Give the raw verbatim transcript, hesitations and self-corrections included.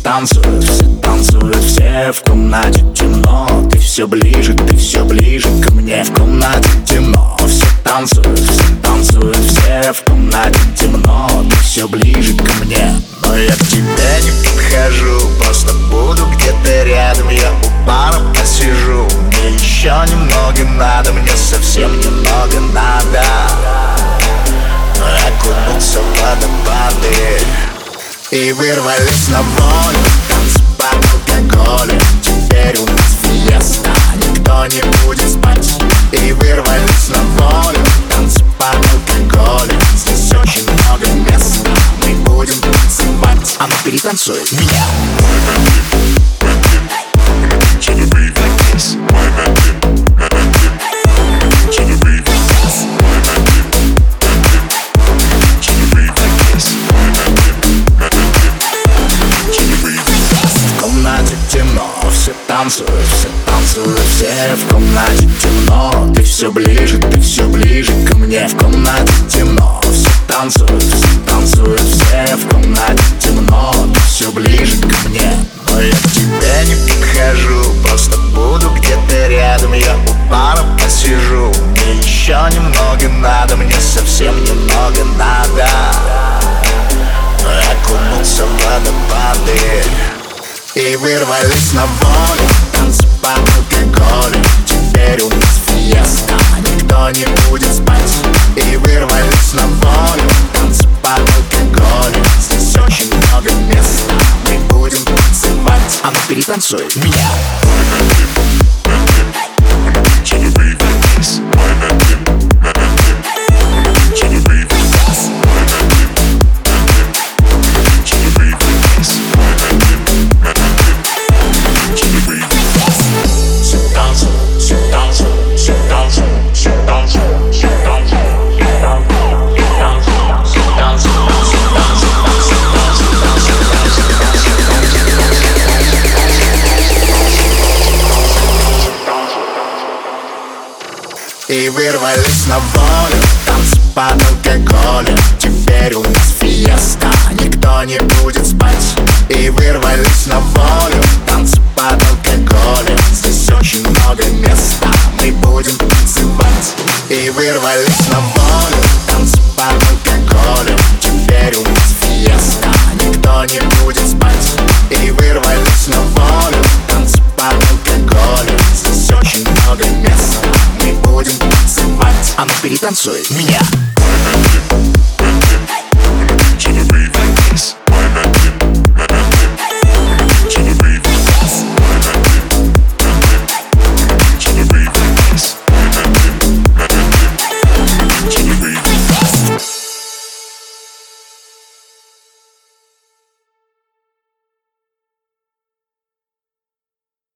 танцуют, все танцуют, все в комнате темно. Ты все ближе, ты все ближе ко мне. В комнате темно, все танцуют, все танцуют, все в комнате темно. Ты все ближе ко мне. Но я к тебе не подхожу, просто буду где-то рядом. Я у бара посижу, мне еще немного надо, мне совсем немного надо. Окунуться в водопады и вырвались на волю. Танцы под алкоголем, теперь у нас фиеста. Никто не будет спать. И вырвались на волю. Танцы под алкоголем, здесь очень много места. Мы будем танцевать, а ну перетанцуй меня. Танцуют, все танцуют, все в комнате темно. Ты все ближе, ты все ближе ко мне. В комнате темно, все танцуют, все танцуют, все в комнате темно. Ты все ближе ко мне. Но я к тебе не подхожу, просто буду где-то рядом. Я у бара посижу, мне еще немного надо, мне совсем немного надо. Окунуться в водопады и вырвались на волю. Танцы под алкоголем, теперь у нас фиеста. Никто не будет спать. И вырвались на волю. Танцы под алкоголем, здесь очень много места. Мы будем танцевать, а ну перетанцуй меня. И вырвались на волю. Танцы под алкоголем, теперь у нас фиеста. Никто не будет спать. И вырвались на волю. Танцы под алкоголем, здесь очень много места. Мы будем танцевать. И вырвались на волю. Танцы под алкоголем, теперь у нас фиеста. Никто не будет спать. И вырвались на волю. Танцы под алкоголем, здесь очень много места. Мы будем танцевать, а ну перетанцуй меня.